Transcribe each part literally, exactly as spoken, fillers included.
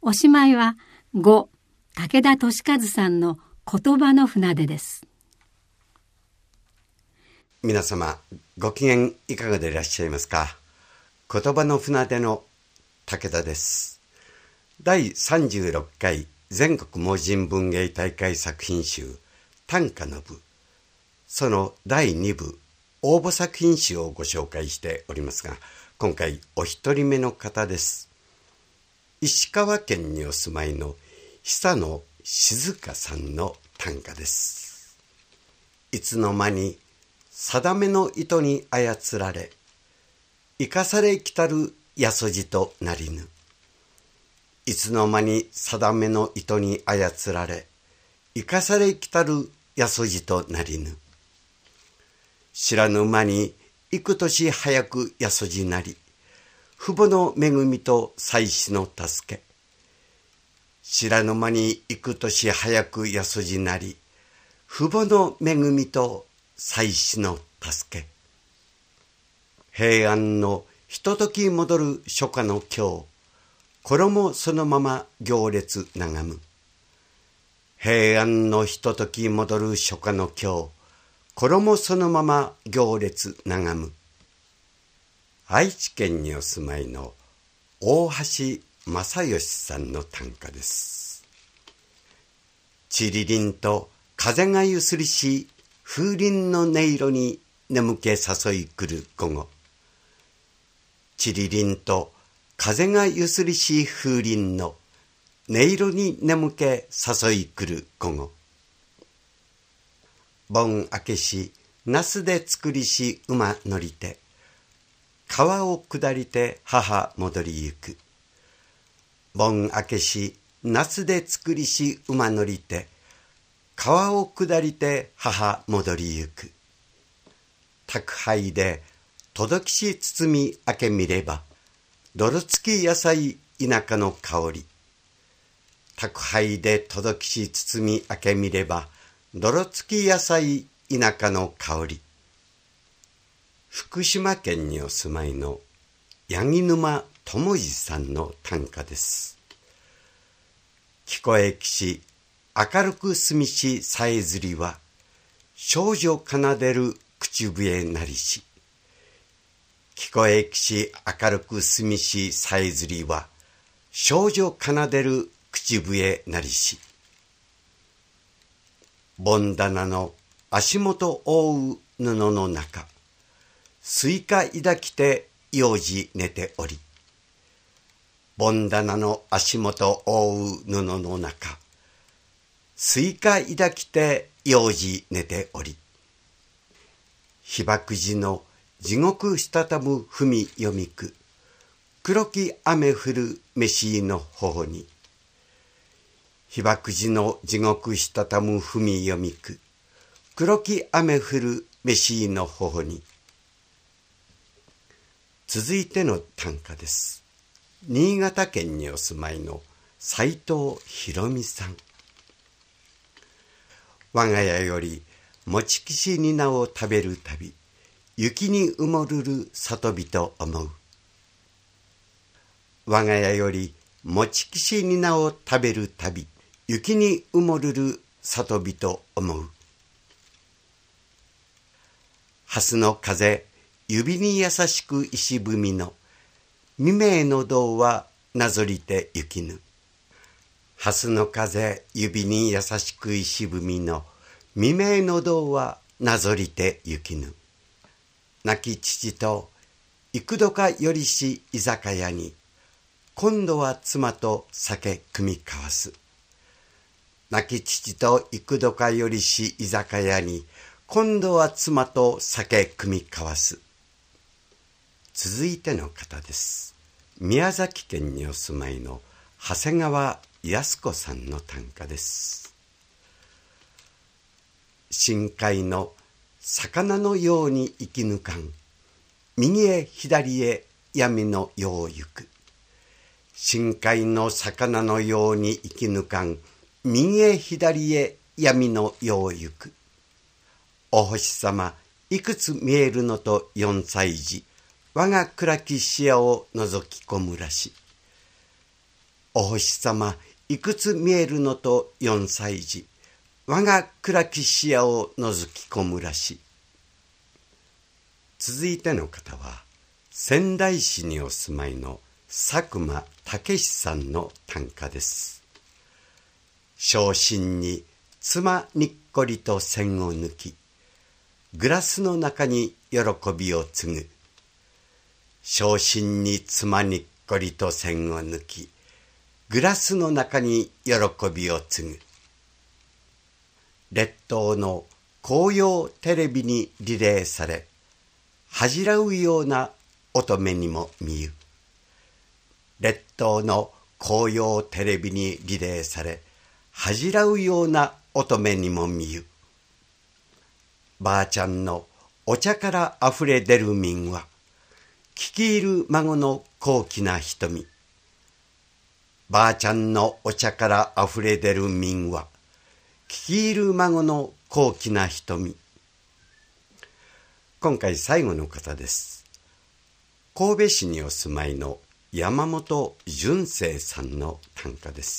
おしまいはご武田俊和さんの言葉の船出です。 皆様ご機嫌いかがでいらっしゃいますか。言葉の船出の武田です。だいさんじゅうろっかい全国盲人文芸大会作品集短歌の部、そのだいに部応募作品集をご紹介しておりますが、今回お一人目の方です。石川県にお住まいの久野静香さんの短歌です。いつの間に定めの糸に操られ、生かされきたるやそじとなりぬ。いつの間に定めの糸に操られ、生かされきたるやそじとなりぬ。知らぬ間に幾年早くやそじなり、父母の恵みと妻子の助け。知らぬ間に幾年早くやそじなり、父母の恵みと妻子の助け。平安のひととき戻る初夏の今日、衣そのまま行列眺む。平安のひととき戻る初夏の今日、衣そのまま行列眺む。愛知県にお住まいの大橋正義さんの短歌です。ちりりんと風がゆすりし風鈴の音色に眠気誘い来る午後。ちりりんと風がゆすりし風鈴の音色に眠気誘い来る午後。盆明けし那須で作りし馬乗りて、川を下りて母戻りゆく。盆明けし那須で作りし馬乗りて、川を下りて母戻りゆく。宅配で届きし包み開け見れば、泥付き野菜田舎の香り。宅配で届きし包み開け見れば、泥付き野菜田舎の香り。福島県にお住まいの八木沼智次さんの短歌です。聞こえきし明るく澄みしさえずりは、少女奏でる口笛なりし。聞こえきし明るく澄みしさえずりは、少女奏でる口笛なりし。盆棚の足元覆う布の中、スイカ抱きて幼児寝ており。盆棚の足元覆う布の中、スイカ抱きて幼児寝ており。被爆時の地獄したたむ文読みく、黒き雨降る飯の頬に。被爆時の地獄したたむ文読みく、黒き雨降る飯の頬に。続いての短歌です。新潟県にお住まいの斉藤博美さん。我が家よりもちきしになを食べるたび、雪に埋もるる里人思う。我が家よりもちきしになを食べるたび、雪に埋もるる里人思う。蓮の風、指に優しく石踏みの、未明の道はなぞりてゆきぬ。蓮の風、指に優しく石踏みの、未明の道はなぞりてゆきぬ。亡き父と幾度かよりし居酒屋に、今度は妻と酒酌み交わす。亡き父と幾度かよりし居酒屋に、今度は妻と酒酌み交わす。続いての方です。宮崎県にお住まいの長谷川靖子さんの短歌です。深海の魚のように生き抜かん、右へ左へ闇のよう行く。深海の魚のように生き抜かん、右へ左へ闇のよう行く。お星様、いくつ見えるのと四歳児、我が暗き視野を覗き込むらし。 お星様いくつ見えるのと四歳児、我が暗き視野を覗き込むらし。続いての方は仙台市にお住まいの佐久間武史さんの短歌です。昇進に妻にっこりと線を抜き、グラスの中に喜びを継ぐ。昇進に妻にっこりと線を抜き、グラスの中に喜びを継ぐ。列島の紅葉テレビにリレーされ、恥じらうような乙女にも見ゆ。列島の紅葉テレビにリレーされ、恥じらうような乙女にも見ゆ。ばあちゃんのお茶からあふれ出る民は、聞き入る孫の高貴な瞳。ばあちゃんのお茶からあふれ出る民は、聞き入る孫の高貴な瞳。今回最後の方です。神戸市にお住まいの山本純正さんの短歌です。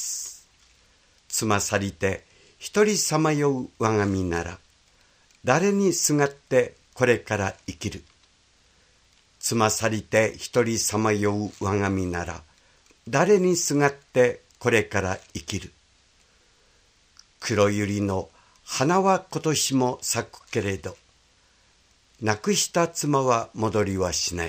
つまさりて一人さまよう我が身なら、誰にすがってこれから生きる。つまさりて一人さまよう我が身なら、誰にすがってこれから生きる。黒百合の花は今年も咲くけれど、亡くした妻は戻りはしない。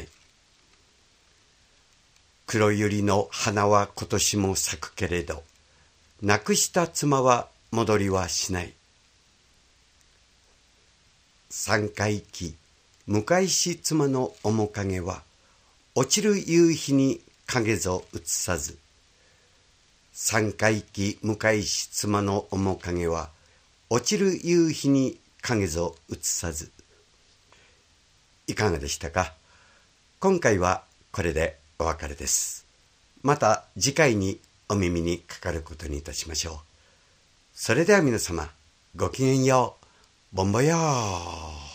黒百合の花は今年も咲くけれど、亡くした妻は戻りはしない。三回忌迎えし妻の面影は、落ちる夕日に影ぞ映さず。三回忌迎えし妻の面影は、落ちる夕日に影ぞ映さず。いかがでしたか。今回はこれでお別れです。また次回にお耳にかかることにいたしましょう。それでは皆様、ごきげんよう。ボンボヨー。